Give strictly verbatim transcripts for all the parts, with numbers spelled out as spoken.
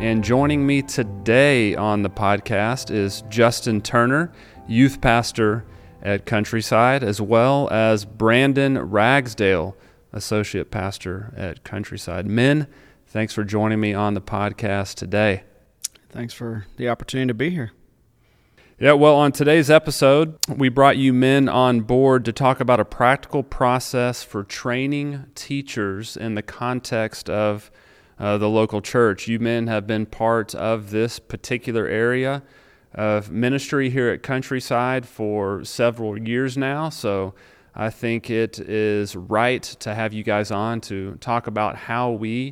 And joining me today on the podcast is Justin Turner, youth pastor at Countryside, as well as Brandon Ragsdale, associate pastor at Countryside. Men, thanks for joining me on the podcast today. Thanks for the opportunity to be here. Yeah, well, on today's episode, we brought you men on board to talk about a practical process for training teachers in the context of uh, the local church. You men have been part of this particular area of ministry here at Countryside for several years now, so I think it is right to have you guys on to talk about how we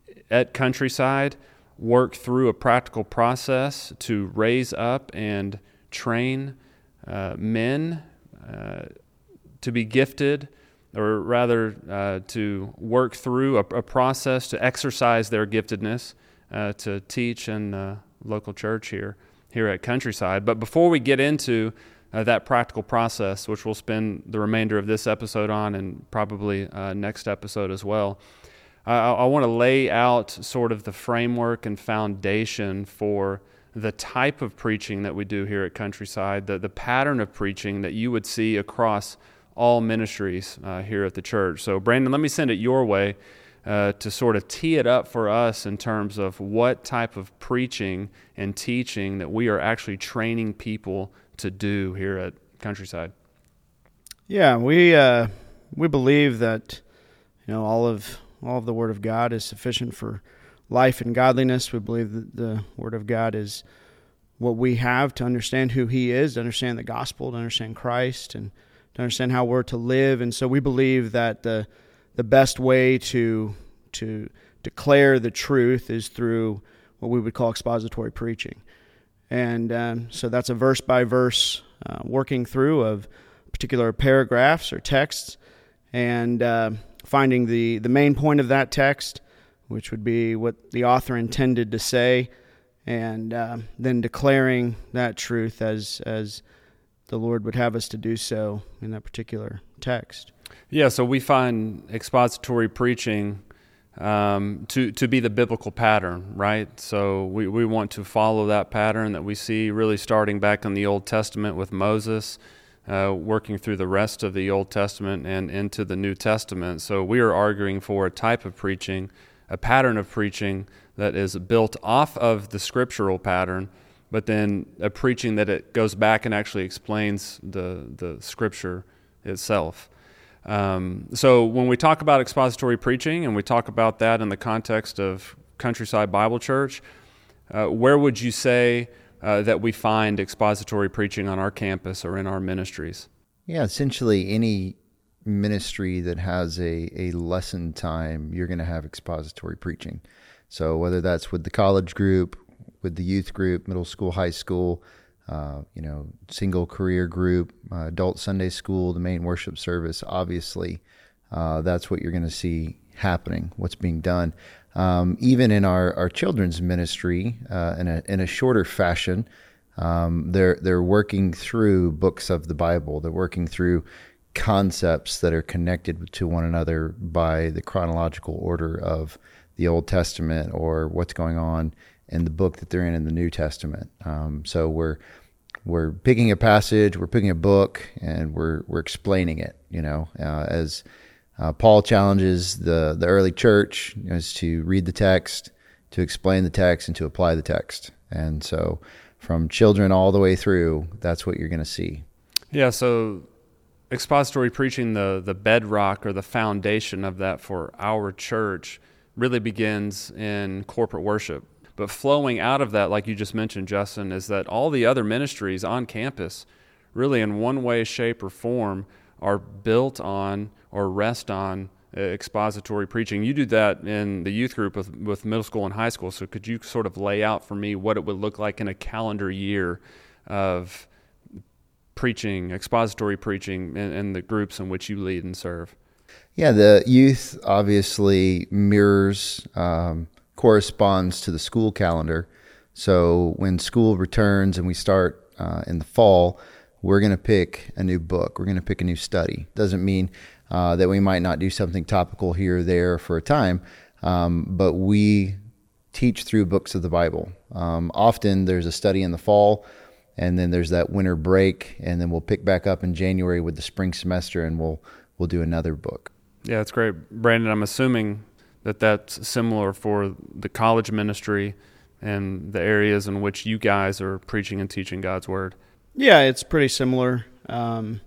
at Countryside work through a practical process to raise up and train uh, men uh, to be gifted, or rather uh, to work through a, a process to exercise their giftedness uh, to teach in the local church here, here at Countryside. But before we get into uh, that practical process, which we'll spend the remainder of this episode on and probably uh, next episode as well, I, I want to lay out sort of the framework and foundation for the type of preaching that we do here at Countryside, the, the pattern of preaching that you would see across all ministries uh, here at the church. So, Brandon, let me send it your way uh, to sort of tee it up for us in terms of what type of preaching and teaching that we are actually training people to do here at Countryside. Yeah, we uh, we believe that you know all of all of the Word of God is sufficient for life and godliness. We believe that the Word of God is what we have to understand who He is, to understand the gospel, to understand Christ, and to understand how we're to live. And so we believe that the the best way to to declare the truth is through what we would call expository preaching. And um, so that's a verse-by-verse uh, working through of particular paragraphs or texts, and uh, finding the, the main point of that text, which would be what the author intended to say, and uh, then declaring that truth as as the Lord would have us to do so in that particular text. Yeah, so we find expository preaching um, to to be the biblical pattern, right? So we, we want to follow that pattern that we see really starting back in the Old Testament with Moses, uh, working through the rest of the Old Testament and into the New Testament. So we are arguing for a type of preaching, a pattern of preaching that is built off of the scriptural pattern, but then a preaching that it goes back and actually explains the the scripture itself. Um, so when we talk about expository preaching, and we talk about that in the context of Countryside Bible Church, uh, where would you say uh, that we find expository preaching on our campus or in our ministries? Yeah, essentially any ministry that has a, a lesson time, you're going to have expository preaching. So whether that's with the college group, with the youth group, middle school, high school, uh, you know, single career group, uh, adult Sunday school, the main worship service, obviously, uh, that's what you're going to see happening, what's being done. Um, even in our, our children's ministry, uh, in a in a shorter fashion, um, they're they're working through books of the Bible. They're working through concepts that are connected to one another by the chronological order of the Old Testament or what's going on in the book that they're in in the New Testament. Um, so we're we're picking a passage, we're picking a book, and we're we're explaining it. You know, uh, as uh, Paul challenges the the early church is to read the text, to explain the text, and to apply the text. And so, from children all the way through, that's what you're going to see. Yeah. So, expository preaching, the the bedrock or the foundation of that for our church, really begins in corporate worship. But flowing out of that, like you just mentioned, Justin, is that all the other ministries on campus, really in one way, shape, or form, are built on or rest on expository preaching. You do that in the youth group with, with middle school and high school. So could you sort of lay out for me what it would look like in a calendar year of preaching, expository preaching in, in the groups in which you lead and serve? Yeah, the youth obviously mirrors, um, corresponds to the school calendar. So when school returns and we start uh, in the fall, we're going to pick a new book. We're going to pick a new study. Doesn't mean uh, that we might not do something topical here or there for a time, um, but we teach through books of the Bible. Um, often there's a study in the fall, and then there's that winter break, and then we'll pick back up in January with the spring semester, and we'll we'll do another book. Yeah, that's great. Brandon, I'm assuming that that's similar for the college ministry and the areas in which you guys are preaching and teaching God's Word. Yeah, it's pretty similar. Um,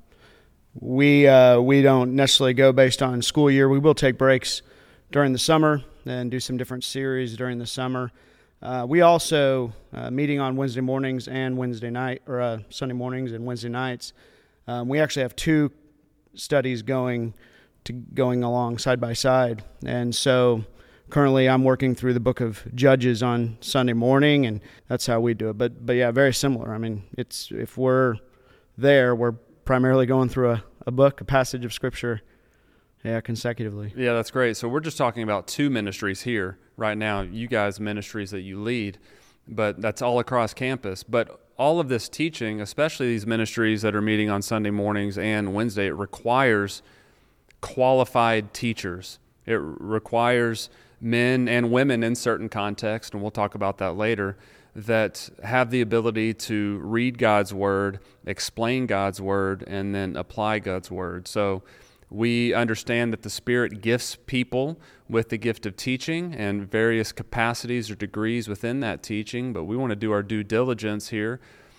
we uh, we don't necessarily go based on school year. We will take breaks during the summer and do some different series during the summer. Uh, we also, uh, meeting on Wednesday mornings and Wednesday night, or uh, Sunday mornings and Wednesday nights, um, we actually have two studies going to going along side by side. And so currently I'm working through the book of Judges on Sunday morning, and that's how we do it. But but yeah, very similar. I mean, it's if we're there, we're primarily going through a, a book, a passage of Scripture, yeah, consecutively. Yeah, that's great. So we're just talking about two ministries here right now, you guys' ministries that you lead, but that's all across campus. But all of this teaching, especially these ministries that are meeting on Sunday mornings and Wednesday, it requires qualified teachers. It requires men and women in certain contexts, and we'll talk about that later, that have the ability to read God's Word, explain God's Word, and then apply God's Word. So we understand that the Spirit gifts people with the gift of teaching and various capacities or degrees within that teaching, but we want to do our due diligence here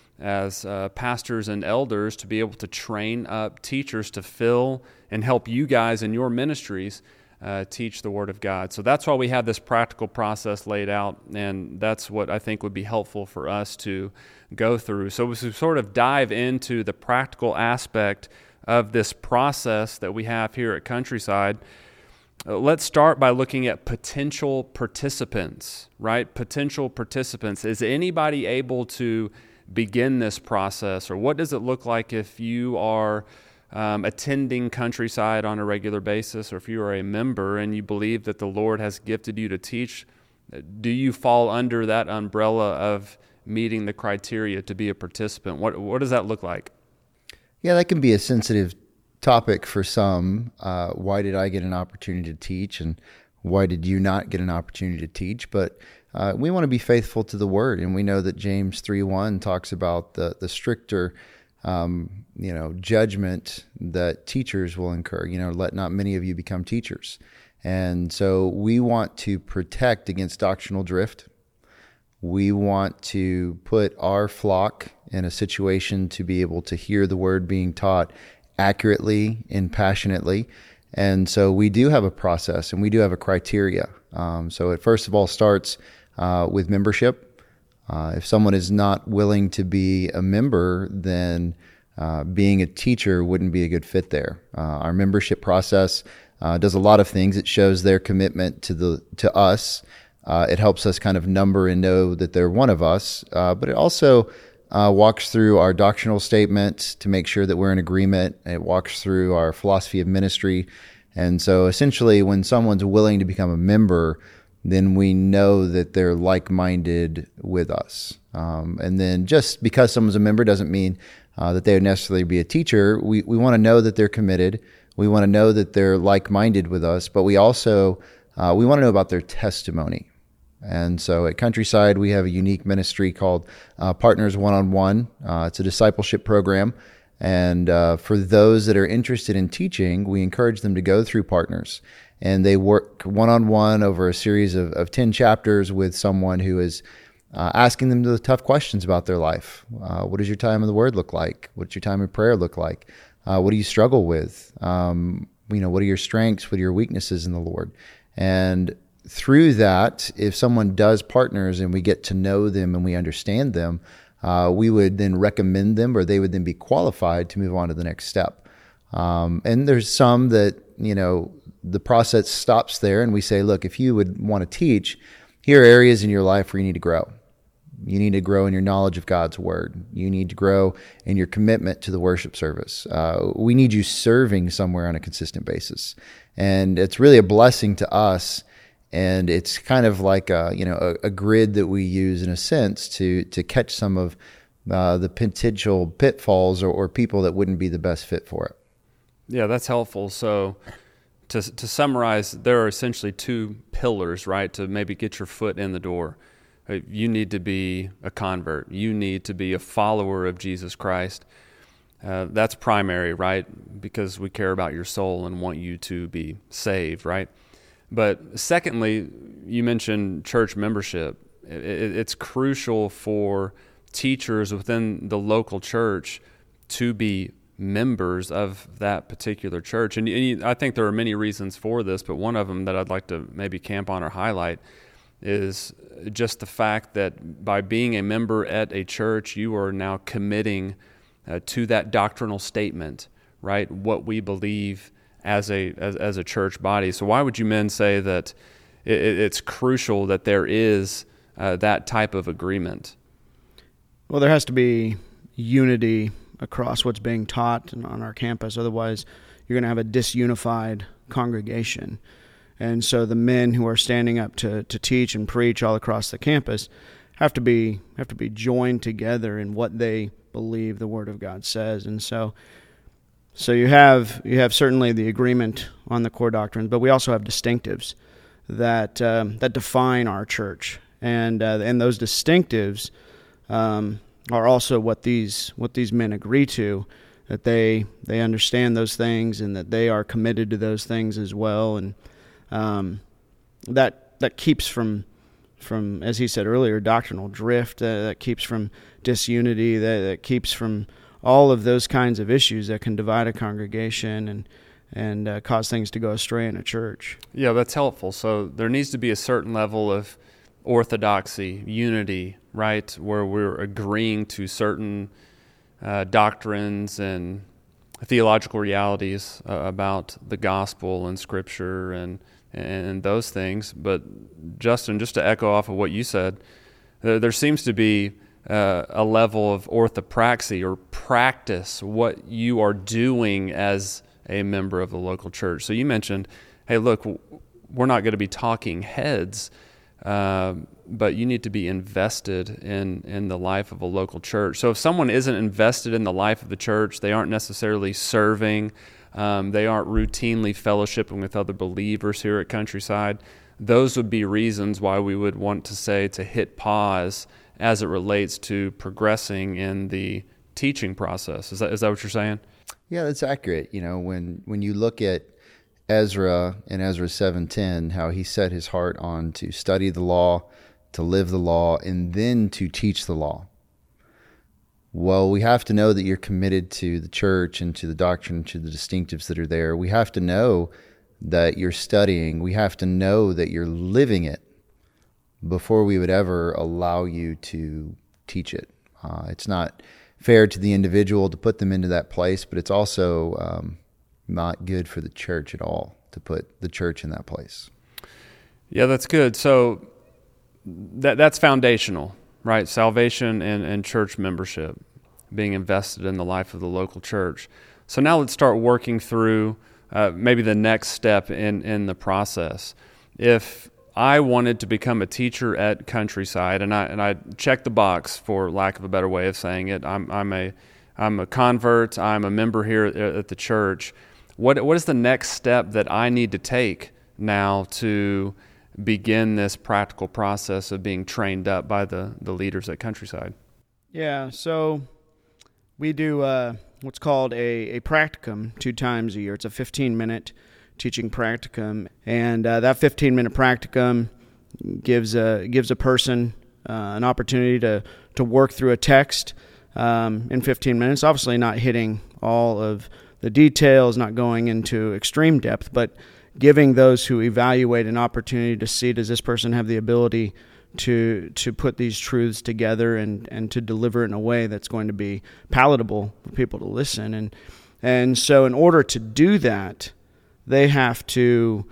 as uh, pastors and elders to be able to train up teachers to fill and help you guys in your ministries uh, teach the Word of God. So that's why we have this practical process laid out, and that's what I think would be helpful for us to go through. So we sort of dive into the practical aspect of this process that we have here at Countryside. Uh, let's start by looking at potential participants, right? Potential participants. Is anybody able to begin this process, or what does it look like if you are um, attending Countryside on a regular basis, or if you are a member and you believe that the Lord has gifted you to teach? Do you fall under that umbrella of meeting the criteria to be a participant? What what does that look like? Yeah, that can be a sensitive topic for some. Uh, why did I get an opportunity to teach, and why did you not get an opportunity to teach? But uh, we want to be faithful to the Word, and we know that James three one talks about the the stricter, um, you know, judgment that teachers will incur. You know, let not many of you become teachers, and so we want to protect against doctrinal drift. We want to put our flock in a situation to be able to hear the Word being taught accurately and passionately. And so we do have a process, and we do have a criteria. Um, so it first of all starts uh, with membership. Uh, if someone is not willing to be a member, then uh, being a teacher wouldn't be a good fit there. Uh, our membership process uh, does a lot of things. It shows their commitment to the to us. Uh, it helps us kind of number and know that they're one of us, uh, but it also uh, walks through our doctrinal statement to make sure that we're in agreement. It walks through our philosophy of ministry. And so essentially when someone's willing to become a member, then we know that they're like-minded with us. Um, and then just because someone's a member doesn't mean uh, that they would necessarily be a teacher. We, we want to know that they're committed. We want to know that they're like-minded with us, but we also uh, we want to know about their testimony. And so at Countryside, we have a unique ministry called uh, Partners One-on-One. Uh, it's a discipleship program. And uh, for those that are interested in teaching, we encourage them to go through Partners. And they work one-on-one over a series of, of ten chapters with someone who is uh, asking them the tough questions about their life. Uh, what does your time in the Word look like? What's your time in prayer look like? Uh, what do you struggle with? Um, you know, what are your strengths? What are your weaknesses in the Lord? And through that, if someone does Partners and we get to know them and we understand them, uh, we would then recommend them, or they would then be qualified to move on to the next step. Um, and there's some that, you know, the process stops there and we say, look, if you would want to teach, here are areas in your life where you need to grow. You need to grow in your knowledge of God's Word. You need to grow in your commitment to the worship service. Uh, we need you serving somewhere on a consistent basis. And it's really a blessing to us. And it's kind of like a, you know, a, a grid that we use in a sense to to catch some of uh, the potential pitfalls or, or people that wouldn't be the best fit for it. Yeah, that's helpful. So to to summarize, there are essentially two pillars, right, to maybe get your foot in the door. You need to be a convert. You need to be a follower of Jesus Christ. Uh, that's primary, right, because we care about your soul and want you to be saved, right? But secondly, you mentioned church membership. It, it, it's crucial for teachers within the local church to be members of that particular church. And, and I think there are many reasons for this, but one of them that I'd like to maybe camp on or highlight is just the fact that by being a member at a church, you are now committing uh, to that doctrinal statement, right? What we believe as a as, as a church body. So why would you men say that it, it's crucial that there is uh, that type of agreement? Well, there has to be unity across what's being taught on our campus. Otherwise, you're going to have a disunified congregation. And so the men who are standing up to, to teach and preach all across the campus have to be have to be joined together in what they believe the Word of God says. And so so you have you have certainly the agreement on the core doctrines, but we also have distinctives that um, that define our church, and uh, and those distinctives um, are also what these what these men agree to, that they they understand those things and that they are committed to those things as well. And Um, that that keeps from, from as he said earlier, doctrinal drift, uh, that keeps from disunity, that, that keeps from all of those kinds of issues that can divide a congregation and, and uh, cause things to go astray in a church. Yeah, that's helpful. So there needs to be a certain level of orthodoxy, unity, right, where we're agreeing to certain uh, doctrines and theological realities uh, about the gospel and Scripture and and those things. But Justin, just to echo off of what you said, there, there seems to be uh, a level of orthopraxy or practice, what you are doing as a member of the local church. So you mentioned, hey, look, we're not going to be talking heads, uh, but you need to be invested in, in the life of a local church. So if someone isn't invested in the life of the church, they aren't necessarily serving, um, they aren't routinely fellowshipping with other believers here at Countryside, those would be reasons why we would want to say to hit pause as it relates to progressing in the teaching process. Is that is that what you're saying? Yeah, that's accurate. You know, when, when you look at Ezra in Ezra seven ten, how he set his heart on to study the law, to live the law, and then to teach the law. Well, we have to know that you're committed to the church and to the doctrine, to the distinctives that are there. We have to know that you're studying. We have to know that you're living it before we would ever allow you to teach it. Uh, it's not fair to the individual to put them into that place, but it's also um, not good for the church at all to put the church in that place. Yeah, that's good. So that that's foundational, right? Salvation and, and church membership, being invested in the life of the local church. So now let's start working through uh, maybe the next step in, in the process. If I wanted to become a teacher at Countryside, and I and I checked the box, for lack of a better way of saying it, I'm I'm a I'm a convert, I'm a member here at, at the church. What what is the next step that I need to take now to begin this practical process of being trained up by the, the leaders at Countryside? Yeah, so we do uh, what's called a, a practicum two times a year. It's a fifteen-minute teaching practicum, and uh, that fifteen-minute practicum gives a gives a person uh, an opportunity to, to work through a text um, in fifteen minutes, obviously not hitting all of the details, not going into extreme depth, but giving those who evaluate an opportunity to see, does this person have the ability to to put these truths together and, and to deliver it in a way that's going to be palatable for people to listen. And and so in order to do that, they have to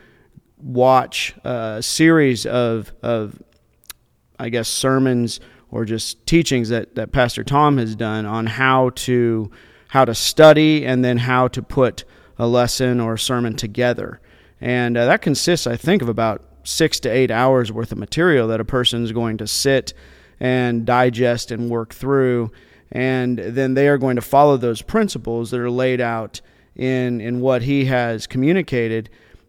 watch a series of, of I guess, sermons or just teachings that, that Pastor Tom has done on how to how to study and then how to put a lesson or a sermon together. And uh, that consists, I think, of about six to eight hours worth of material that a person's going to sit and digest and work through. And then they are going to follow those principles that are laid out in, in what he has communicated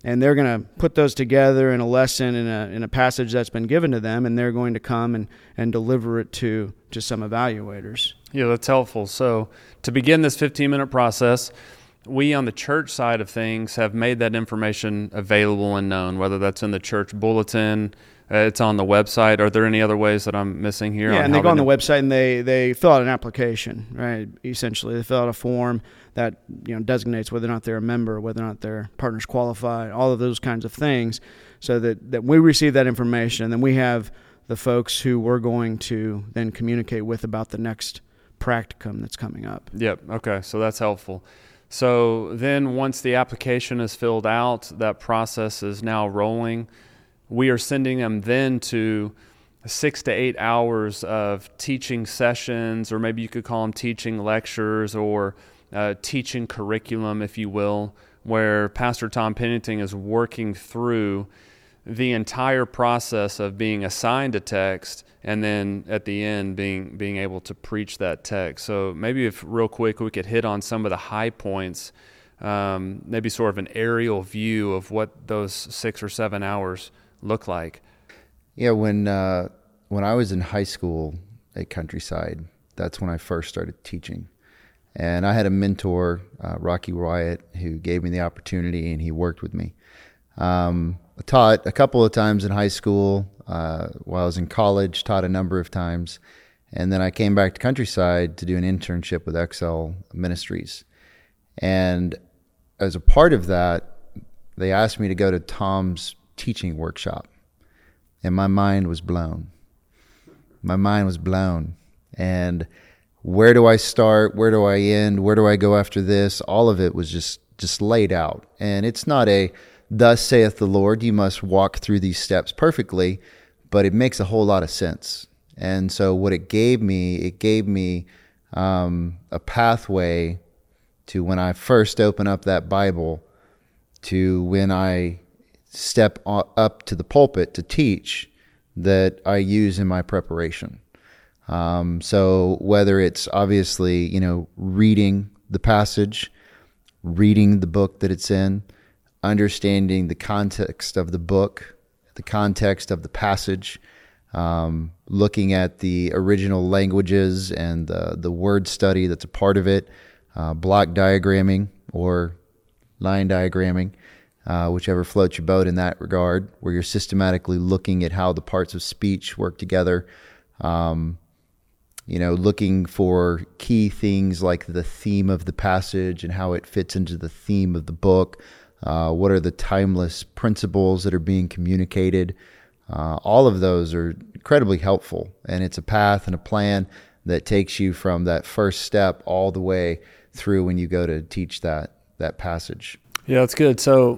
and they're going to put those together in a lesson, in a in a passage that's been given to them, and they're going to come and, and deliver it to, to some evaluators. Yeah, that's helpful. So to begin this fifteen-minute process, we on the church side of things have made that information available and known, whether that's in the church bulletin, uh, it's on the website. Are there any other ways that I'm missing here? Yeah, on and they how go on the know? website and they, they fill out an application, right? Essentially, they fill out a form that, you know, designates whether or not they're a member, whether or not their partner's qualified, all of those kinds of things, so that, that we receive that information, and then we have the folks who we're going to then communicate with about the next practicum that's coming up. Yep. Okay. So that's helpful. So then once the application is filled out, that process is now rolling. We are sending them then to six to eight hours of teaching sessions, or maybe you could call them teaching lectures or uh, teaching curriculum, if you will, where Pastor Tom Pennington is working through the entire process of being assigned a text and then at the end being being able to preach that text. So maybe if real quick we could hit on some of the high points, um, maybe sort of an aerial view of what those six or seven hours look like. Yeah, when uh, when I was in high school at Countryside, that's when I first started teaching. And I had a mentor, uh, Rocky Wyatt, who gave me the opportunity, and he worked with me. Um, I taught a couple of times in high school, uh, while I was in college, taught a number of times. And then I came back to Countryside to do an internship with X L Ministries. And as a part of that, they asked me to go to Tom's teaching workshop. And my mind was blown. My mind was blown. And where do I start? Where do I end? Where do I go after this? All of it was just, just laid out. And it's not a, thus saith the Lord, you must walk through these steps perfectly, but it makes a whole lot of sense. And so what it gave me, it gave me um, a pathway to when I first open up that Bible, to when I step up to the pulpit to teach, that I use in my preparation. Um, so whether it's obviously, you know, reading the passage, reading the book that it's in, understanding the context of the book, the context of the passage, um, looking at the original languages and the, the word study that's a part of it, uh, block diagramming or line diagramming, uh, whichever floats your boat in that regard, where you're systematically looking at how the parts of speech work together, um, you know, looking for key things like the theme of the passage and how it fits into the theme of the book. Uh, what are the timeless principles that are being communicated? Uh, all of those are incredibly helpful, and it's a path and a plan that takes you from that first step all the way through when you go to teach that that passage. Yeah, that's good. So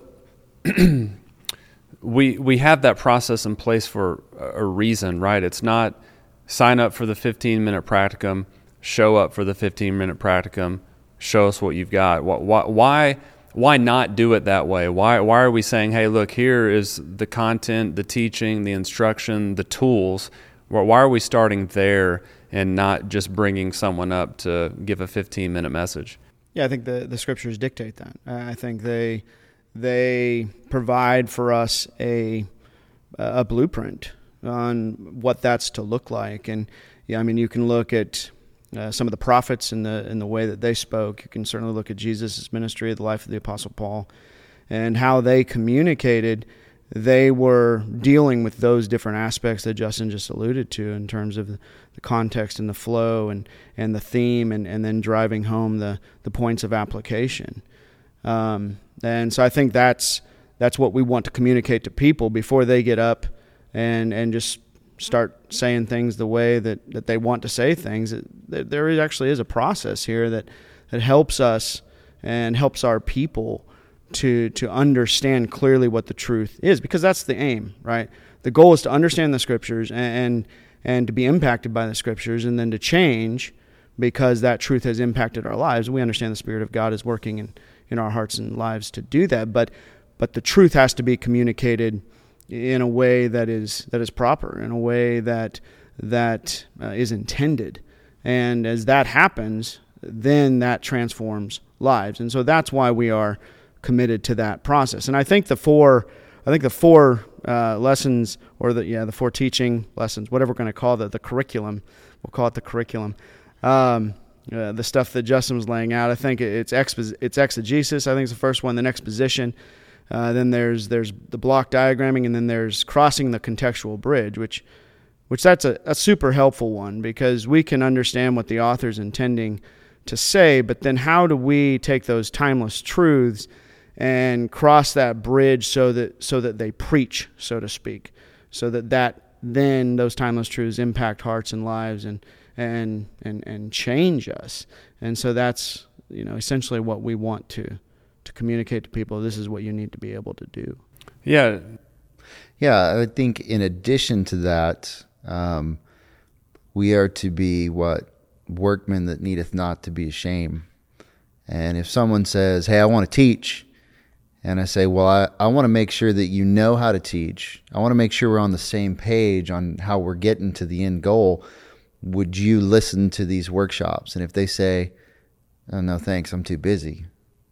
we we have that process in place for a reason, right? It's not sign up for the fifteen-minute practicum, show up for the fifteen-minute practicum, show us what you've got. Why, why why not do it that way? Why why are we saying, hey, look, here is the content, the teaching, the instruction, the tools? Why are we starting there and not just bringing someone up to give a fifteen-minute message? Yeah, I think the, the scriptures dictate that. I think they they provide for us a a blueprint on what that's to look like. And yeah, I mean, you can look at uh, some of the prophets in the in the way that they spoke. You can certainly look at Jesus' ministry, the life of the Apostle Paul, and how they communicated. They were dealing with those different aspects that Justin just alluded to in terms of the context and the flow and, and the theme, and, and then driving home the, the points of application. Um, and so I think that's that's what we want to communicate to people before they get up and and just start saying things the way that, that they want to say things. It, there actually is a process here that, that helps us and helps our people to to understand clearly what the truth is, because that's the aim, right? The goal is to understand the scriptures and, and and to be impacted by the scriptures, and then to change because that truth has impacted our lives. We understand the Spirit of God is working in, in our hearts and lives to do that, but but the truth has to be communicated in a way that is that is proper, in a way that that uh, is intended. And as that happens, then that transforms lives. And so that's why we are committed to that process. And I think the four, I think the four uh, lessons, or the yeah, the four teaching lessons, whatever we're going to call the the curriculum, we'll call it the curriculum. Um, uh, the stuff that Justin was laying out, I think it's expo- it's exegesis. I think it's the first one. Then exposition. Uh, then there's there's the block diagramming, and then there's crossing the contextual bridge, which which that's a, a super helpful one, because we can understand what the author's intending to say, but then how do we take those timeless truths and cross that bridge so that so that they preach, so to speak, so that that then those timeless truths impact hearts and lives and and and and change us. And so that's, you know, essentially what we want to to communicate to people. This is what you need to be able to do. Yeah, yeah. I think in addition to that, um, we are to be what workmen that needeth not to be ashamed. And if someone says, "Hey, I want to teach," and I say, well, I, I want to make sure that you know how to teach. I want to make sure we're on the same page on how we're getting to the end goal. Would you listen to these workshops? And if they say, "Oh, no, thanks, I'm too busy."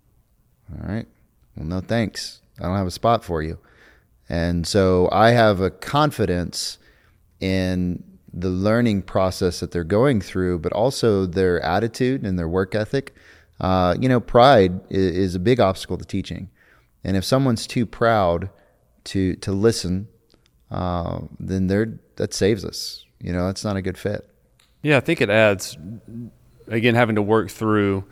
All right. Well, no, thanks. I don't have a spot for you. And so I have a confidence in the learning process that they're going through, but also their attitude and their work ethic. Uh, you know, pride is, is a big obstacle to teaching. And if someone's too proud to to listen, uh, then they're that saves us. You know, that's not a good fit. Yeah, I think it adds, again, having to work through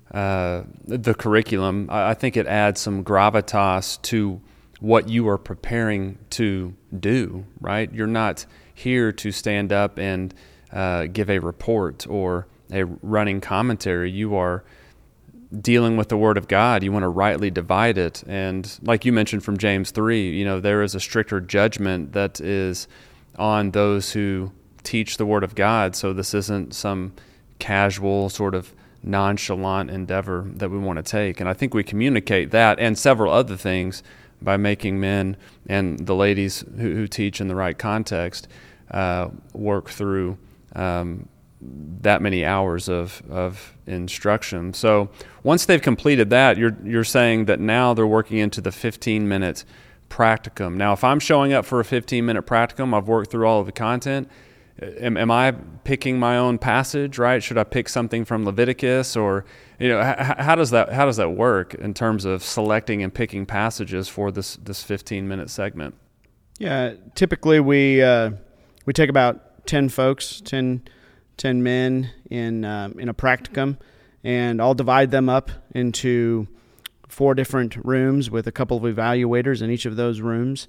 uh, the curriculum. I, I think it adds some gravitas to what you are preparing to do, right? You're not here to stand up and uh, give a report or a running commentary. You are dealing with the Word of God. You want to rightly divide it. And like you mentioned from James three, you know, there is a stricter judgment that is on those who teach the Word of God. So this isn't some casual sort of nonchalant endeavor that we want to take. And I think we communicate that and several other things by making men and the ladies who, who teach in the right context uh, work through um, that many hours of, of instruction. So once they've completed that, you're you're saying that now they're working into the fifteen minute practicum. Now, if I'm showing up for a fifteen minute practicum, I've worked through all of the content. Am, am I picking my own passage, right? Should I pick something from Leviticus, or, you know, h- how does that how does that work in terms of selecting and picking passages for this this fifteen minute segment? Yeah, typically we uh, we take about ten folks, ten, ten men in um, in a practicum, and I'll divide them up into four different rooms with a couple of evaluators in each of those rooms.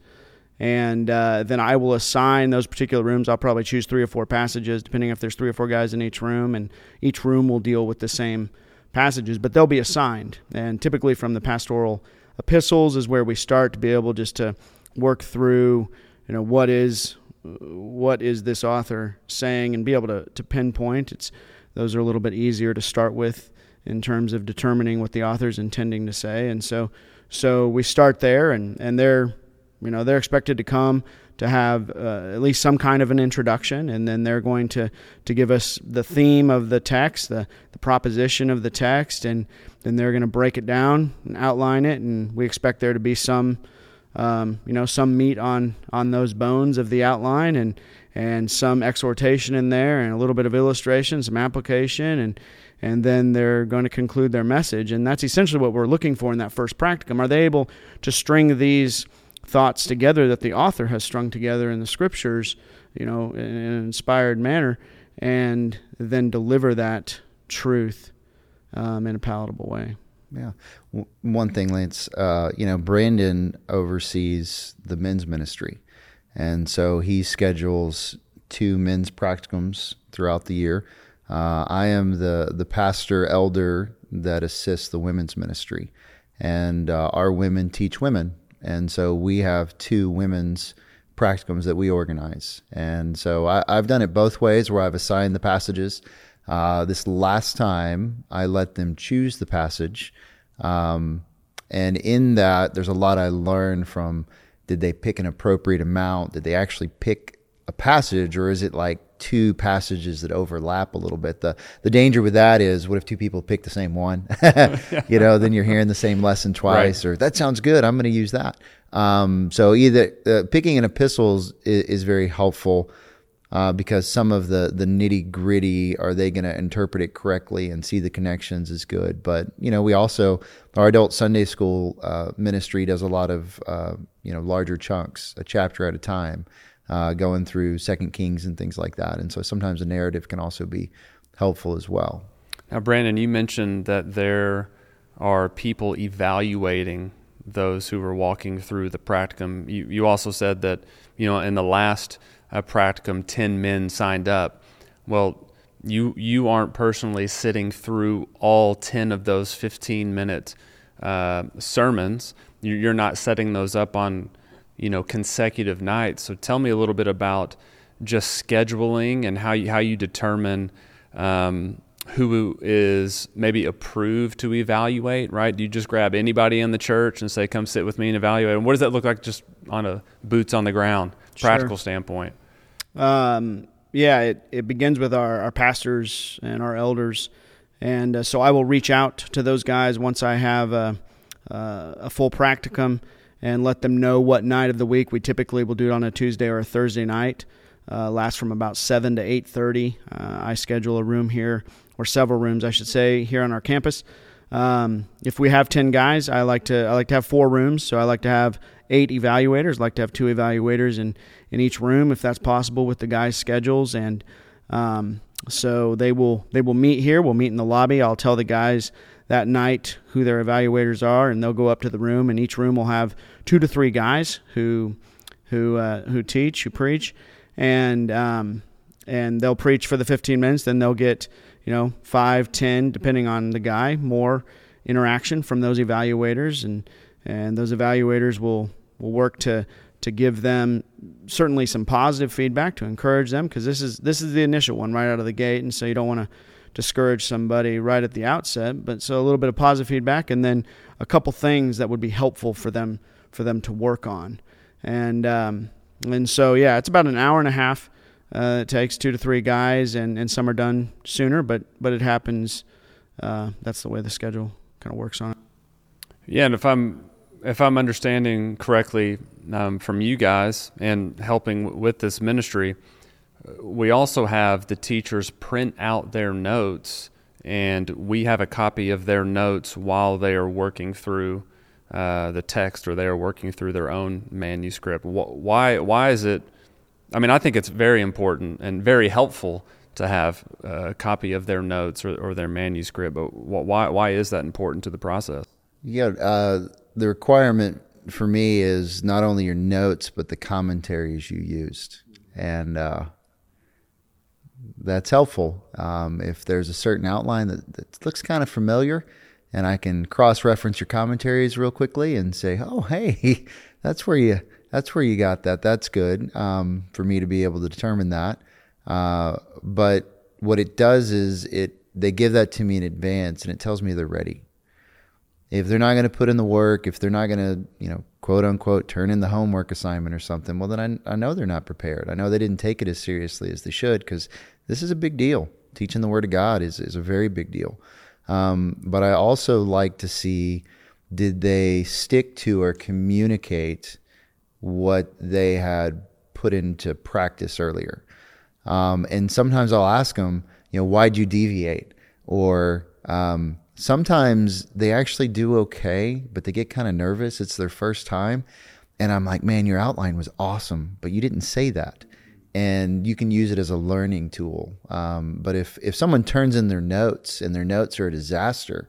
And uh, then I will assign those particular rooms. I'll probably choose three or four passages, depending if there's three or four guys in each room, and each room will deal with the same passages, but they'll be assigned. And typically from the pastoral epistles is where we start to be able just to work through, you know, what is what is this author saying, and be able to, to pinpoint. It's those are a little bit easier to start with in terms of determining what the author's intending to say. And so so we start there, and, and they're You know, they're expected to come to have uh, at least some kind of an introduction, and then they're going to, to give us the theme of the text, the, the proposition of the text, and then they're going to break it down and outline it, and we expect there to be some, um, you know, some meat on, on those bones of the outline, and, and some exhortation in there, and a little bit of illustration, some application, and and then they're going to conclude their message. And that's essentially what we're looking for in that first practicum. Are they able to string these thoughts together that the author has strung together in the scriptures, you know, in an inspired manner, and then deliver that truth um, in a palatable way? Yeah. W- one thing, Lance, uh, you know, Brandon oversees the men's ministry. And so he schedules two men's practicums throughout the year. Uh, I am the, the pastor elder that assists the women's ministry. And uh, our women teach women. And so we have two women's practicums that we organize. And so I, I've done it both ways, where I've assigned the passages. Uh, this last time, I let them choose the passage. Um, and in that, there's a lot I learned from, did they pick an appropriate amount? Did they actually pick a passage, or is it like two passages that overlap a little bit? The the danger with that is, what if two people pick the same one? You know, then you're hearing the same lesson twice, right. Or that sounds good, I'm going to use that. Um, so either uh, picking an epistles is, is very helpful uh, because some of the, the nitty gritty, are they going to interpret it correctly and see the connections, is good. But, you know, we also, our adult Sunday school uh, ministry does a lot of, uh, you know, larger chunks, a chapter at a time. Uh, going through Second Kings and things like that. And so sometimes a narrative can also be helpful as well. Now, Brandon, you mentioned that there are people evaluating those who are walking through the practicum. You, you also said that, you know, in the last uh, practicum, ten men signed up. Well, you you aren't personally sitting through all ten of those fifteen-minute uh, sermons. You're not setting those up on you know, consecutive nights. So tell me a little bit about just scheduling and how you, how you determine um, who is maybe approved to evaluate, right? Do you just grab anybody in the church and say, come sit with me and evaluate? And what does that look like just on a boots on the ground, practical Sure. standpoint? Um, yeah, it, it begins with our, our pastors and our elders. And uh, so I will reach out to those guys once I have a, uh, a full practicum, and let them know what night of the week. We typically will do it on a Tuesday or a Thursday night. Uh, lasts from about seven to eight thirty. Uh, I schedule a room here, or several rooms, I should say, here on our campus. Um, if we have ten guys, I like to I like to have four rooms. So I like to have eight evaluators. I like to have two evaluators in, in each room, if that's possible, with the guys' schedules. And um, so they will they will meet here. We'll meet in the lobby. I'll tell the guys that night who their evaluators are, and they'll go up to the room, and each room will have two to three guys who who uh, who teach, who preach, and um, and they'll preach for the fifteen minutes. Then they'll get, you know, five, ten, depending on the guy, more interaction from those evaluators, and and those evaluators will will work to to give them certainly some positive feedback to encourage them, because this is this is the initial one right out of the gate, and so you don't want to discourage somebody right at the outset. But so a little bit of positive feedback, and then a couple things that would be helpful for them for them to work on. And um, and so yeah, it's about an hour and a half. Uh, it takes two to three guys, and, and some are done sooner, but but it happens. Uh, that's the way the schedule kind of works on it. Yeah, and if I'm if I'm understanding correctly um, from you guys and helping w- with this ministry, we also have the teachers print out their notes, and we have a copy of their notes while they are working through uh, the text, or they are working through their own manuscript. Why? Why is it? I mean, I think it's very important and very helpful to have a copy of their notes or, or their manuscript. But why? Why is that important to the process? Yeah, uh, the requirement for me is not only your notes, but the commentaries you used, and uh, that's helpful. Um, if there's a certain outline that, that looks kind of familiar, and I can cross-reference your commentaries real quickly and say, "Oh, hey, that's where you that's where you got that." That's good um, for me to be able to determine that. Uh, but what it does is it they give that to me in advance, and it tells me they're ready. If they're not going to put in the work, if they're not going to, you know, quote unquote, turn in the homework assignment or something, well, then I, I know they're not prepared. I know they didn't take it as seriously as they should, because this is a big deal. Teaching the Word of God is, is a very big deal. Um, but I also like to see, did they stick to or communicate what they had put into practice earlier? Um, and sometimes I'll ask them, you know, why'd you deviate? Or, um, sometimes they actually do okay, but they get kind of nervous. It's their first time. And I'm like, man, your outline was awesome, but you didn't say that. And you can use it as a learning tool. Um, but if, if someone turns in their notes and their notes are a disaster,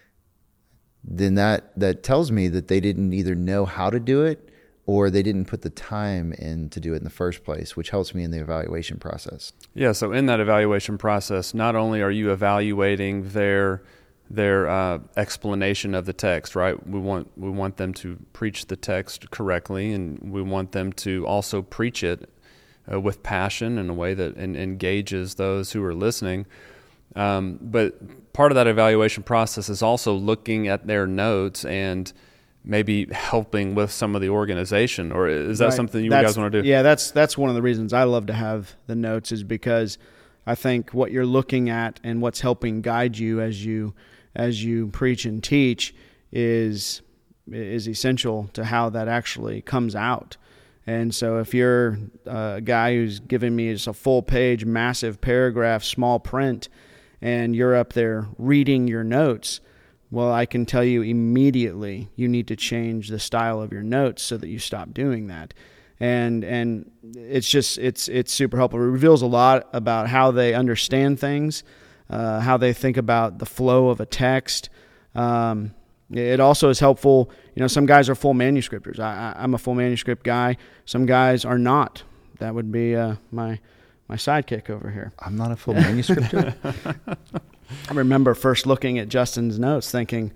then that, that tells me that they didn't either know how to do it, or they didn't put the time in to do it in the first place, which helps me in the evaluation process. Yeah, so in that evaluation process, not only are you evaluating their their uh, explanation of the text, right? We want we want them to preach the text correctly, and we want them to also preach it uh, with passion in a way that en- engages those who are listening. Um, but part of that evaluation process is also looking at their notes and maybe helping with some of the organization, or is that Right. something you That's- guys want to do? Yeah, that's that's one of the reasons I love to have the notes, is because I think what you're looking at and what's helping guide you as you as you preach and teach is is essential to how that actually comes out. And so if you're a guy who's giving me just a full page, massive paragraph, small print, and you're up there reading your notes, well, I can tell you immediately you need to change the style of your notes so that you stop doing that. And and it's just it's it's super helpful. It reveals a lot about how they understand things, uh, how they think about the flow of a text. Um, it also is helpful. You know, some guys are full manuscripters. I, I, I'm a full manuscript guy. Some guys are not. That would be uh, my my sidekick over here. I'm not a full manuscripter. I remember first looking at Justin's notes thinking,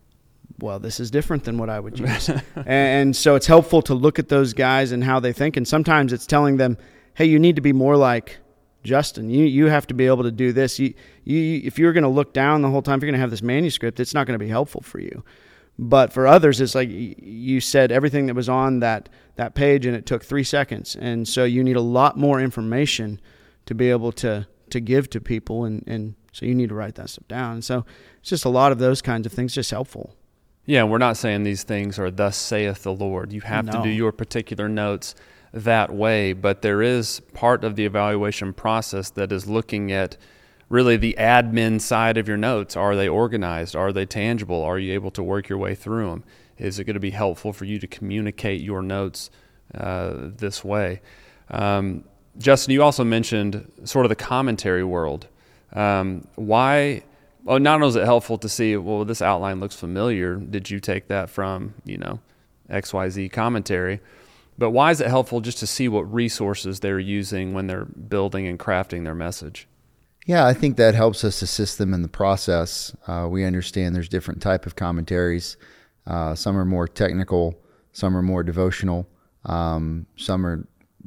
well, this is different than what I would use. And so it's helpful to look at those guys and how they think. And sometimes it's telling them, hey, you need to be more like Justin. You you have to be able to do this. You, you If you're going to look down the whole time, if you're going to have this manuscript, it's not going to be helpful for you. But for others, it's like you said everything that was on that, that page, and it took three seconds. And so you need a lot more information to be able to, to give to people, and, and so you need to write that stuff down. And so it's just a lot of those kinds of things, just helpful. Yeah, we're not saying these things are thus saith the Lord. You have No. to do your particular notes that way, but there is part of the evaluation process that is looking at really the admin side of your notes. Are they organized? Are they tangible? Are you able to work your way through them? Is it going to be helpful for you to communicate your notes uh, this way? Um, Justin, you also mentioned sort of the commentary world. Um, why... Well, not only is it helpful to see, well, this outline looks familiar. Did you take that from, you know, X Y Z commentary? But why is it helpful just to see what resources they're using when they're building and crafting their message? Yeah, I think that helps us assist them in the process. Uh, we understand there's different type of commentaries. Uh, some are more technical, some are more devotional, um, some are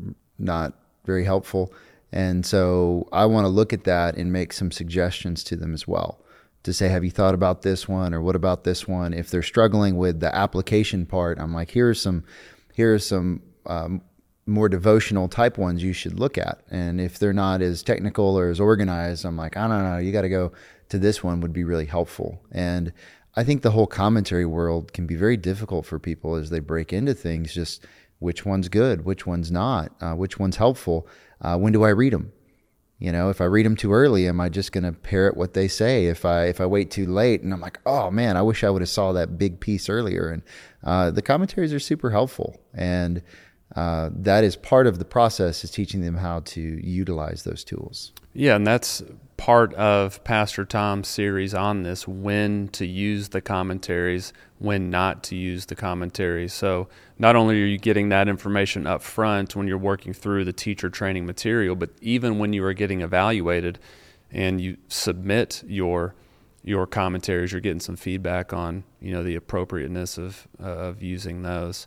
not very helpful. And so I want to look at that and make some suggestions to them as well, to say, have you thought about this one, or what about this one? If they're struggling with the application part, I'm like, here's some, here are some um, more devotional type ones you should look at. And if they're not as technical or as organized, I'm like, I don't know, you got to go to this one, would be really helpful. And I think the whole commentary world can be very difficult for people as they break into things, just which one's good, which one's not, uh, which one's helpful. Uh, when do I read them? You know, if I read them too early, am I just going to parrot what they say? If I if I wait too late and I'm like, oh man, I wish I would have saw that big piece earlier. And uh, the commentaries are super helpful, and uh, that is part of the process, is teaching them how to utilize those tools. Yeah, and that's part of Pastor Tom's series on this, when to use the commentaries, when not to use the commentaries. So not only are you getting that information up front when you're working through the teacher training material, but even when you are getting evaluated and you submit your your commentaries, you're getting some feedback on, you know, the appropriateness of uh, of using those.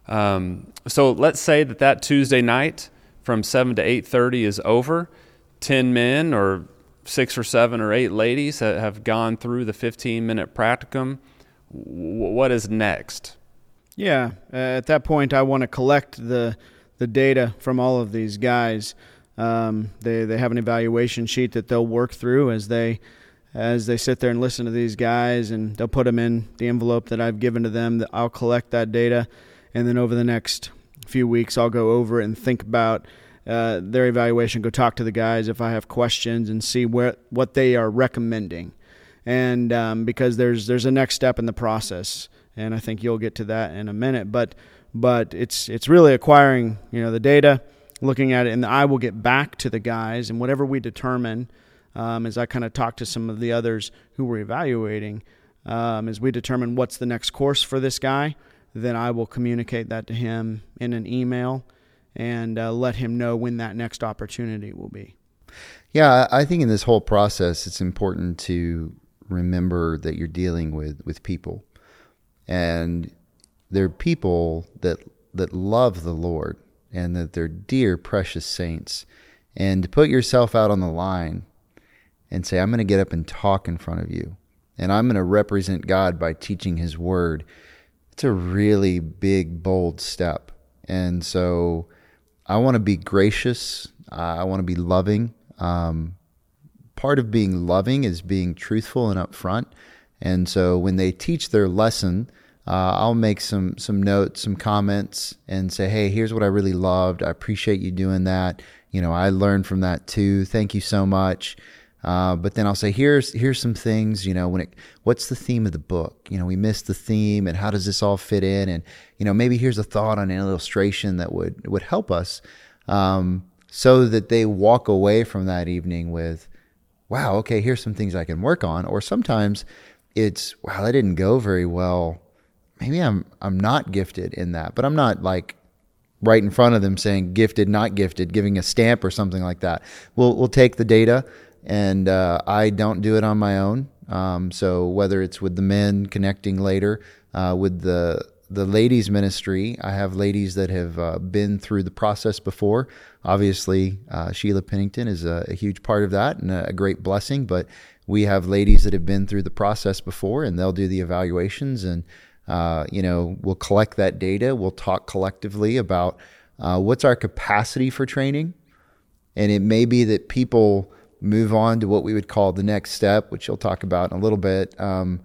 Um, so let's say that that Tuesday night from seven to eight thirty is over. Ten men or six or seven or eight ladies that have gone through the fifteen-minute practicum. W- what is next? Yeah, uh, at that point, I want to collect the the data from all of these guys. Um, they they have an evaluation sheet that they'll work through as they as they sit there and listen to these guys, and they'll put them in the envelope that I've given to them. I'll collect that data, and then over the next few weeks, I'll go over it and think about uh, their evaluation. Go talk to the guys if I have questions, and see where what they are recommending. And um, because there's there's a next step in the process, and I think you'll get to that in a minute. But but it's it's really acquiring, you know, the data, looking at it, and I will get back to the guys, and whatever we determine, um, as I kind of talk to some of the others who we're evaluating, um, as we determine what's the next course for this guy, then I will communicate that to him in an email and uh, let him know when that next opportunity will be. Yeah, I think in this whole process, it's important to remember that you're dealing with, with people, and they're people that that love the Lord, and that they're dear, precious saints. And to put yourself out on the line and say, I'm going to get up and talk in front of you, and I'm going to represent God by teaching His Word. it's a really big, bold step. And so I want to be gracious. Uh, I want to be loving. Um, part of being loving is being truthful and upfront. And so when they teach their lesson, uh, I'll make some some notes, some comments, and say, hey, here's what I really loved. I appreciate you doing that. You know, I learned from that too. Thank you so much. Uh, but then I'll say, here's here's some things, you know, when it, what's the theme of the book? You know, we missed the theme, and how does this all fit in? And, you know, maybe here's a thought on an illustration that would, would help us, um, so that they walk away from that evening with, wow, okay, here's some things I can work on. Or sometimes it's, wow, that didn't go very well. Maybe I'm I'm not gifted in that, but I'm not like right in front of them saying gifted, not gifted, giving a stamp or something like that. We'll we'll take the data. And uh, I don't do it on my own. Um, so whether it's with the men connecting later, uh, with the the ladies ministry, I have ladies that have uh, been through the process before. Obviously, uh, Sheila Pennington is a, a huge part of that and a, a great blessing. But we have ladies that have been through the process before, and they'll do the evaluations. And uh, you know, we'll collect that data. We'll talk collectively about uh, what's our capacity for training, and it may be that people move on to what we would call the next step, which you'll talk about in a little bit. Um,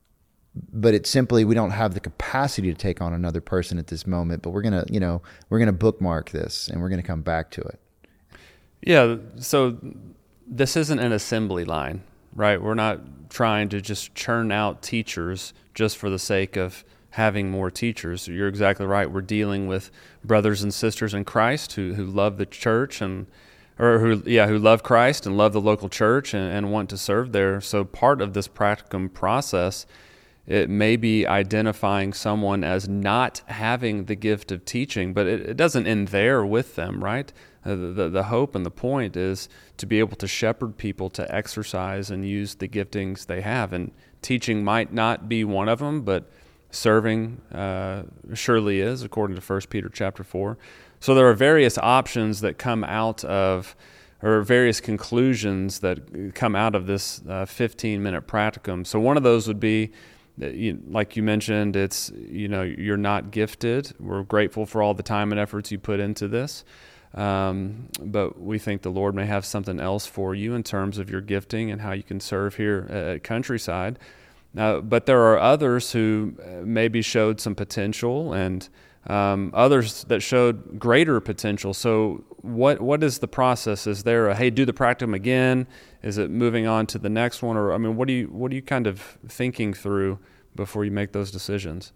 but it's simply, we don't have the capacity to take on another person at this moment, but we're going to, you know, we're going to bookmark this and we're going to come back to it. Yeah. So this isn't an assembly line, right? We're not trying to just churn out teachers just for the sake of having more teachers. You're exactly right. We're dealing with brothers and sisters in Christ who, who love the church and or who, yeah, who love Christ and love the local church and, and want to serve there. So part of this practicum process, it may be identifying someone as not having the gift of teaching, but it, it doesn't end there with them, right? Uh, the, the hope and the point is to be able to shepherd people to exercise and use the giftings they have. And teaching might not be one of them, but serving uh, surely is, according to First Peter chapter four. So there are various options that come out of, or various conclusions that come out of this uh, fifteen-minute practicum. So one of those would be, that you, like you mentioned, it's, you know, you're not gifted. We're grateful for all the time and efforts you put into this, um, but we think the Lord may have something else for you in terms of your gifting and how you can serve here at Countryside. Uh, but there are others who maybe showed some potential and Um, others that showed greater potential. So what what is the process? Is there a, hey, do the practicum again? Is it moving on to the next one? Or, I mean, what do you what are you kind of thinking through before you make those decisions?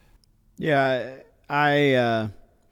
Yeah, I uh,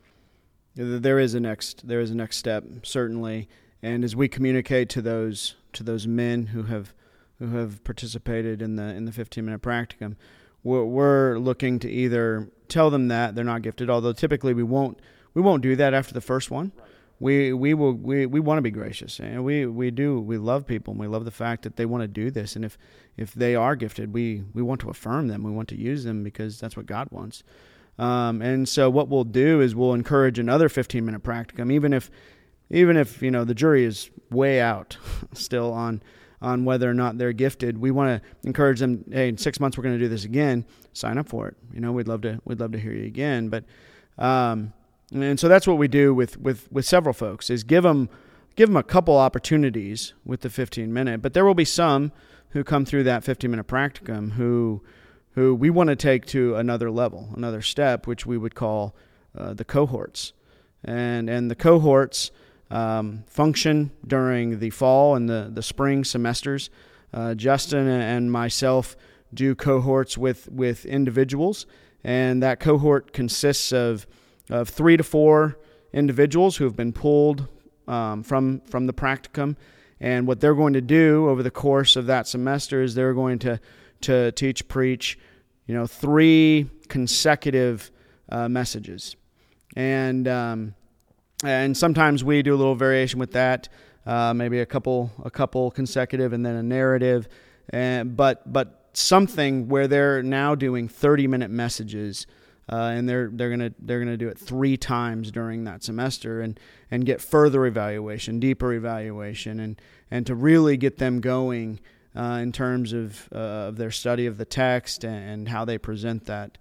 there is a next there is a next step, certainly. And as we communicate to those to those men who have who have participated in the in the fifteen minute practicum, we're, we're looking to either tell them that they're not gifted, although typically we won't we won't do that after the first one. Right. We we will we, we want to be gracious, and we, we do we love people, and we love the fact that they want to do this. And if if they are gifted, we we want to affirm them. We want to use them because that's what God wants. Um, and so what we'll do is we'll encourage another fifteen minute practicum, even if even if you know the jury is way out still on. on whether or not they're gifted. We want to encourage them, hey, in six months we're going to do this again. Sign up for it. You know, we'd love to we'd love to hear you again. But um, and so that's what we do with, with, with several folks is give them give them a couple opportunities with the fifteen minute. But there will be some who come through that fifteen minute practicum who who we want to take to another level, another step, which we would call uh, the cohorts. And and the cohorts Um, function during the fall and the, the spring semesters. Uh, Justin and myself do cohorts with, with individuals, and that cohort consists of of three to four individuals who have been pulled um, from from the practicum. And what they're going to do over the course of that semester is they're going to to teach, preach, you know, three consecutive uh, messages, and um, And sometimes we do a little variation with that, uh, maybe a couple, a couple consecutive, and then a narrative. And but but something where they're now doing thirty-minute messages, uh, and they're they're gonna they're gonna do it three times during that semester, and, and get further evaluation, deeper evaluation, and and to really get them going uh, in terms of uh, of their study of the text and, and how they present that.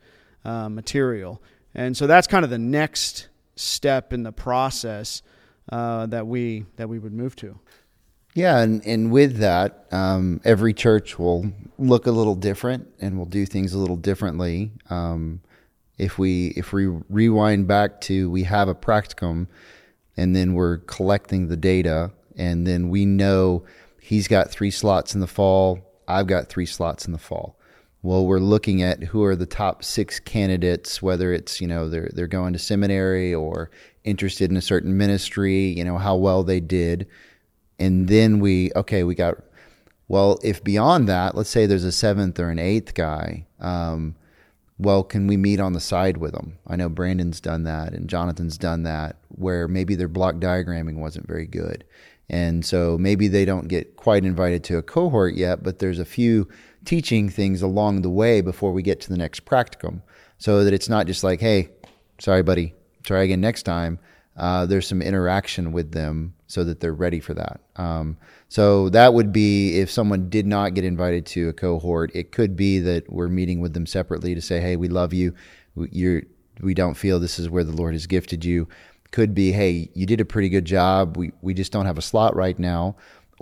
uh, material. And so that's kind of the next step in the process uh, that we that we would move to. Yeah, and, and with that, um, every church will look a little different and will do things a little differently. Um, if we if we rewind back to we have a practicum, and then we're collecting the data, and then we know he's got three slots in the fall, I've got three slots in the fall. Well, we're looking at who are the top six candidates, whether it's, you know, they're they're going to seminary or interested in a certain ministry, you know, how well they did. And then we, okay, we got, well, if beyond that, let's say there's a seventh or an eighth guy, um, well, can we meet on the side with them? I know Brandon's done that and Jonathan's done that, where maybe their block diagramming wasn't very good. And so maybe they don't get quite invited to a cohort yet, but there's a few teaching things along the way before we get to the next practicum, so that it's not just like, hey, sorry, buddy, try again next time. Uh, there's some interaction with them so that they're ready for that. Um, so that would be if someone did not get invited to a cohort, it could be that we're meeting with them separately to say, hey, we love you. You're, we don't feel this is where the Lord has gifted you. Could be, hey, you did a pretty good job. We, we just don't have a slot right now.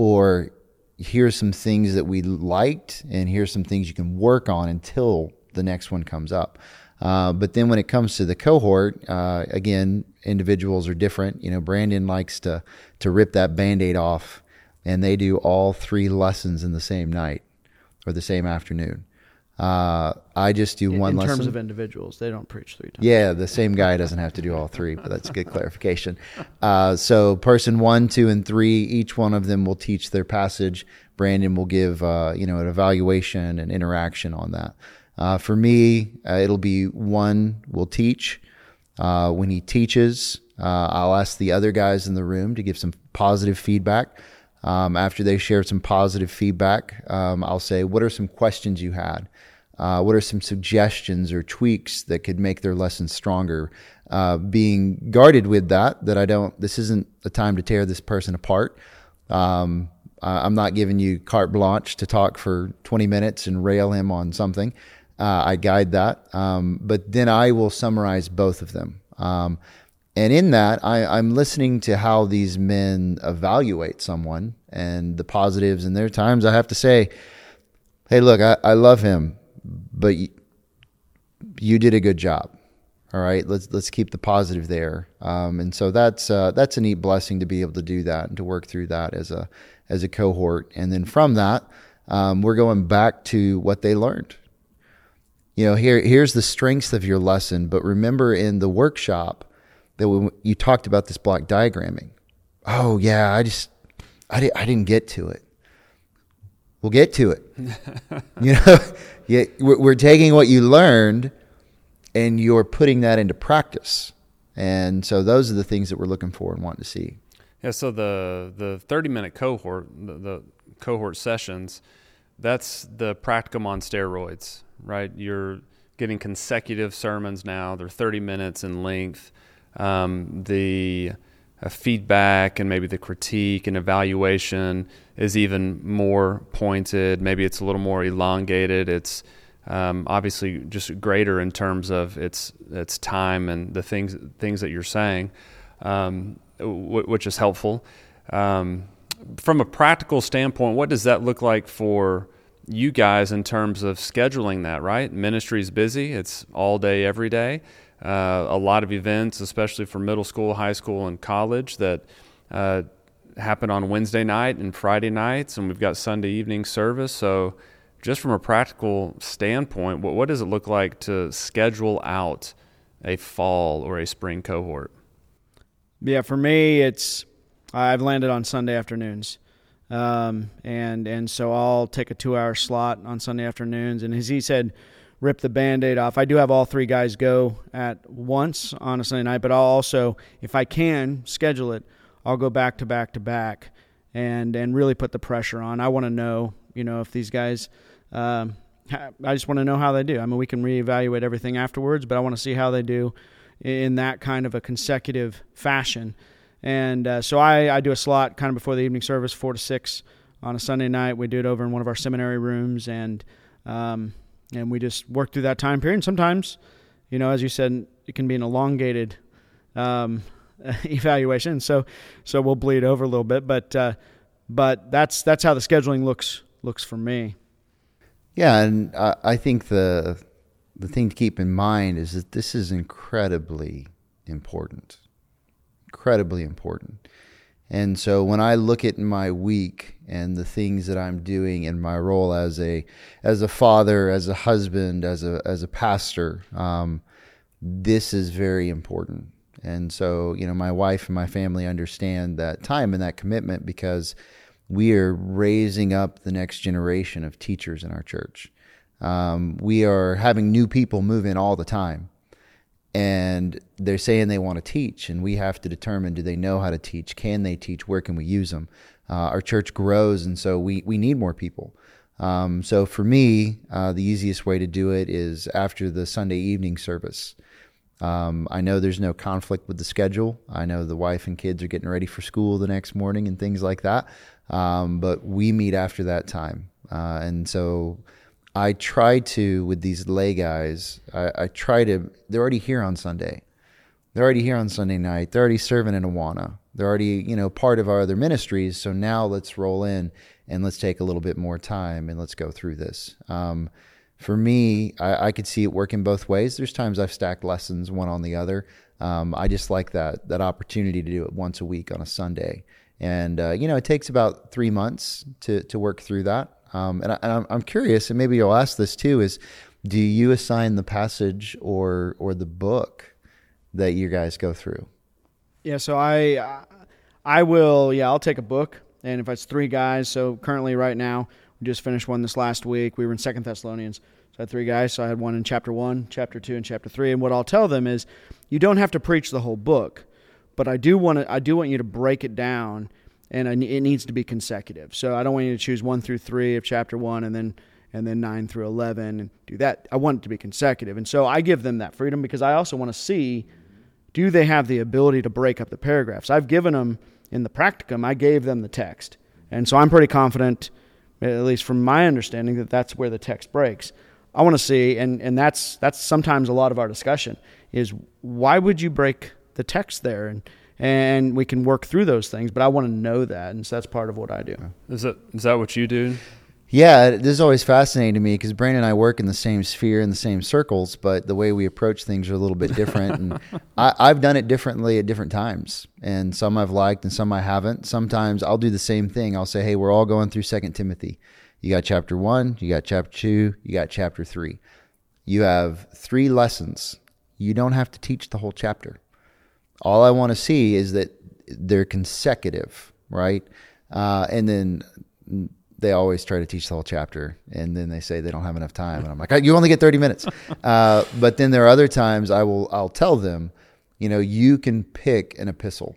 Or here's some things that we liked, and here's some things you can work on until the next one comes up. Uh, but then when it comes to the cohort, uh, again, individuals are different. You know, Brandon likes to to rip that Band-Aid off, and they do all three lessons in the same night or the same afternoon. Uh, I just do in, one in lesson. In terms of individuals, they don't preach three times. Yeah, the same guy doesn't have to do all three, but that's a good clarification. Uh, so person one, two, and three, each one of them will teach their passage. Brandon will give, uh, you know, an evaluation and interaction on that. Uh, for me, uh, it'll be one will teach. Uh, when he teaches, uh, I'll ask the other guys in the room to give some positive feedback. Um, after they share some positive feedback, um, I'll say, what are some questions you had? Uh, what are some suggestions or tweaks that could make their lesson stronger? Uh, being guarded with that, that I don't, this isn't the time to tear this person apart. Um, I'm not giving you carte blanche to talk for twenty minutes and rail him on something. Uh, I guide that. Um, but then I will summarize both of them. Um, and in that, I, I'm listening to how these men evaluate someone and the positives. And there are times I have to say, hey, look, I, I love him, but you, you did a good job. All right, let's let's keep the positive there. Um, and so that's uh, that's a neat blessing to be able to do that and to work through that as a as a cohort. And then from that, um, we're going back to what they learned. You know, here here's the strengths of your lesson. But remember, in the workshop that we, you talked about this block diagramming. Oh yeah, I just I didn't I didn't get to it. We'll get to it. You know, yeah, we're, we're taking what you learned, and you're putting that into practice. And so those are the things that we're looking for and wanting to see. Yeah, so the the thirty-minute cohort, the, the cohort sessions, that's the practicum on steroids, right? You're getting consecutive sermons now. They're thirty minutes in length. Um, the uh, feedback and maybe the critique and evaluation is even more pointed. Maybe it's a little more elongated. It's Um, obviously just greater in terms of its its time and the things things that you're saying, um, w- which is helpful. Um, from a practical standpoint, what does that look like for you guys in terms of scheduling that, right? Ministry's busy. It's all day, every day. Uh, a lot of events, especially for middle school, high school, and college, that uh, happen on Wednesday night and Friday nights, and we've got Sunday evening service. So just from a practical standpoint, what, what does it look like to schedule out a fall or a spring cohort? Yeah, for me, it's I've landed on Sunday afternoons, um, and and so I'll take a two-hour slot on Sunday afternoons. And as he said, rip the Band-Aid off. I do have all three guys go at once on a Sunday night, but I'll also, if I can schedule it, I'll go back to back to back, and and really put the pressure on. I want to know, you know, if these guys. Um, I just want to know how they do. I mean, we can reevaluate everything afterwards, but I want to see how they do in that kind of a consecutive fashion. And uh, so I, I do a slot kind of before the evening service, four to six on a Sunday night. We do it over in one of our seminary rooms, and um, and we just work through that time period. And sometimes, you know, as you said, it can be an elongated um, evaluation. So, so we'll bleed over a little bit, but uh, but that's that's how the scheduling looks looks for me. Yeah, and I, I think the the thing to keep in mind is that this is incredibly important, incredibly important. And so when I look at my week and the things that I'm doing in my role as a as a father, as a husband, as a as a pastor, um, this is very important. And so, you know, my wife and my family understand that time and that commitment because we are raising up the next generation of teachers in our church. Um, we are having new people move in all the time. And they're saying they want to teach, and we have to determine, do they know how to teach? Can they teach? Where can we use them? Uh, our church grows, and so we, we need more people. Um, so for me, uh, the easiest way to do it is after the Sunday evening service. Um, I know there's no conflict with the schedule. I know the wife and kids are getting ready for school the next morning and things like that. Um, but we meet after that time. Uh, and so I try to, with these lay guys, I, I try to, they're already here on Sunday. They're already here on Sunday night. They're already serving in Awana. They're already, you know, part of our other ministries. So now let's roll in and let's take a little bit more time and let's go through this. Um, for me, I, I could see it working both ways. There's times I've stacked lessons one on the other. Um, I just like that, that opportunity to do it once a week on a Sunday. And, uh, you know, it takes about three months to, to work through that. Um, and, I, and I'm curious, and maybe you'll ask this too, is do you assign the passage or or the book that you guys go through? Yeah, so I I will, yeah, I'll take a book, and if it's three guys, so currently right now, we just finished one this last week. We were in Second Thessalonians, so I had three guys, so I had one in chapter one, chapter two, and chapter three, and what I'll tell them is you don't have to preach the whole book, but I do want to, I do want you to break it down, and it needs to be consecutive. So I don't want you to choose one through three of chapter one and then and then nine through eleven and do that. I want it to be consecutive. And so I give them that freedom because I also want to see, do they have the ability to break up the paragraphs? I've given them, in the practicum, I gave them the text. And so I'm pretty confident, at least from my understanding, that that's where the text breaks. I want to see, and, and that's that's sometimes a lot of our discussion, is why would you break the text there? And And we can work through those things, but I want to know that, and so that's part of what I do. Is that is that what you do? Yeah, this is always fascinating to me because Brandon and I work in the same sphere, in the same circles, but the way we approach things are a little bit different. And I, I've done it differently at different times, and some I've liked and some I haven't. Sometimes I'll do the same thing. I'll say, hey, we're all going through Second Timothy. You got chapter one, you got chapter two, you got chapter three. You have three lessons. You don't have to teach the whole chapter. All I want to see is that they're consecutive, right? Uh, and then they always try to teach the whole chapter, and then they say they don't have enough time. And I'm like, you only get thirty minutes. Uh, but then there are other times I will, I'll tell them, you know, you can pick an epistle.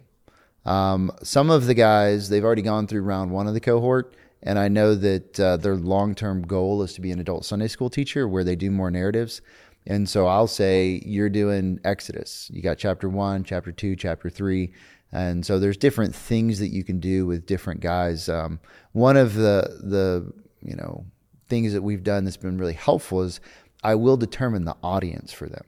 Um, some of the guys, they've already gone through round one of the cohort, and I know that uh, their long-term goal is to be an adult Sunday school teacher where they do more narratives. And so I'll say, you're doing Exodus. You got chapter one, chapter two, chapter three. And so there's different things that you can do with different guys. Um, one of the, the, you know, things that we've done that's been really helpful is I will determine the audience for them.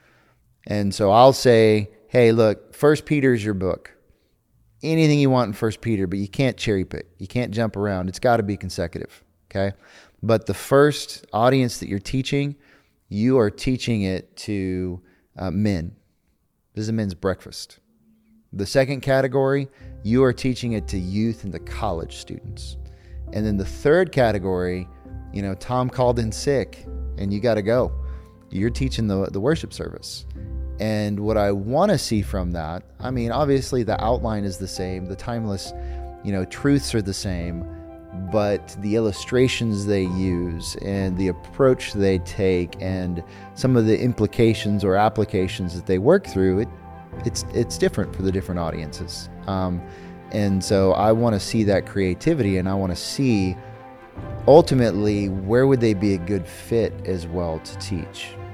And so I'll say, hey, look, First Peter is your book. Anything you want in First Peter, but you can't cherry pick. You can't jump around. It's got to be consecutive, okay? But the first audience that you're teaching, you are teaching it to uh, men. This is a men's breakfast. The second category, you are teaching it to youth and to college students. And then the third category, you know, Tom called in sick and you got to go. You're teaching the, the worship service. And what I want to see from that, I mean, obviously the outline is the same. The timeless, you know, truths are the same. But the illustrations they use and the approach they take and some of the implications or applications that they work through, it, it's it's different for the different audiences. Um, and so I want to see that creativity, and I want to see ultimately where would they be a good fit as well to teach.